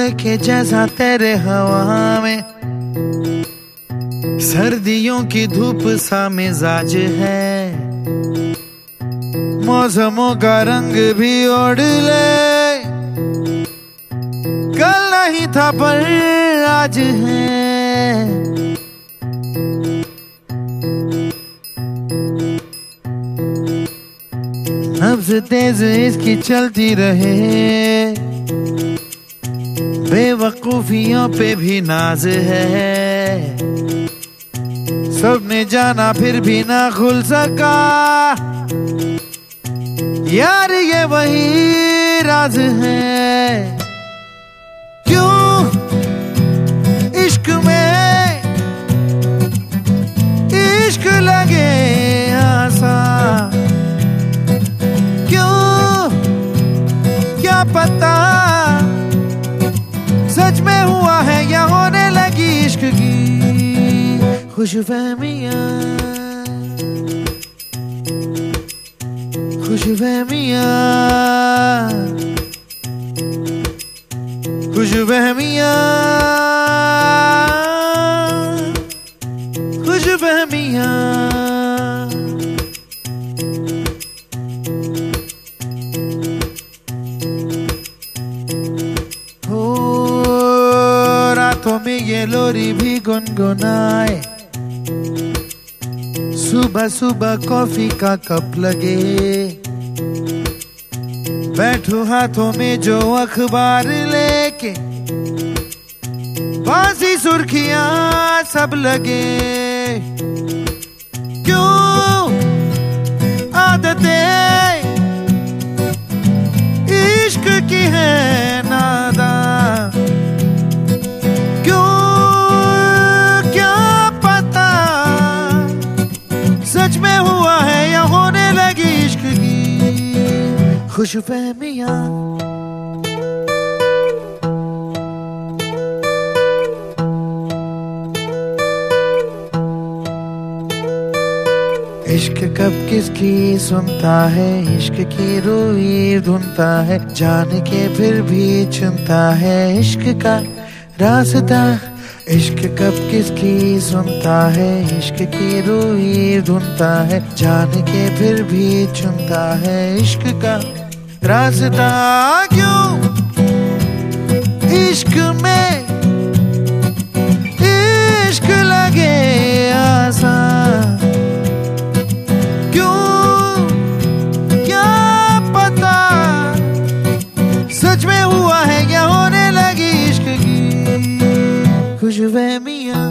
के जैसा तेरे हवा में, सर्दियों की धूप सा मिजाज है, मौसमों का रंग भी ओढ़ ले, कल नहीं था पर आज है। नब्ज़ तेज इसकी चलती रहे, बेवकूफियों पे भी नाज है, सबने जाना फिर भी ना खुल सका, यार ये वही राज है। क्यों इश्क में इश्क लगे आसान, क्यों क्या पता सच में हुआ है या होने लगी इश्क की खुशफहमियां, खुशफहमियां, खुशफहमियां, खुशफहमियां। हो रातों में ये लोरी भी गुनगुनाए, सुबह सुबह कॉफी का कप लगे, बैठू हाथों में जो अखबार लेके, बासी सुर्खियां सब लगे। क्यों आदतें इश्क की है नादान, क्यों क्या पता सच में हुआ है या होने लगी इश्क की खुशफहमियां। इश्क कब किसकी सुनता है, इश्क की रूई धुनता है, जान के फिर भी चुनता है इश्क का रास्ता। इश्क कब किसकी सुनता है, इश्क की रूई धुनता है, जान के फिर भी चुनता है इश्क का रास्ता। क्यों इश्क में इश्क लगे आसान, क्यों क्या पता सच में हुआ है या होने लगी इश्क की खुशफहमियां,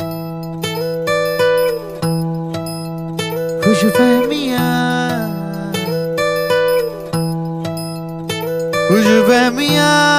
खुशफहमियां, खुशफहमियां।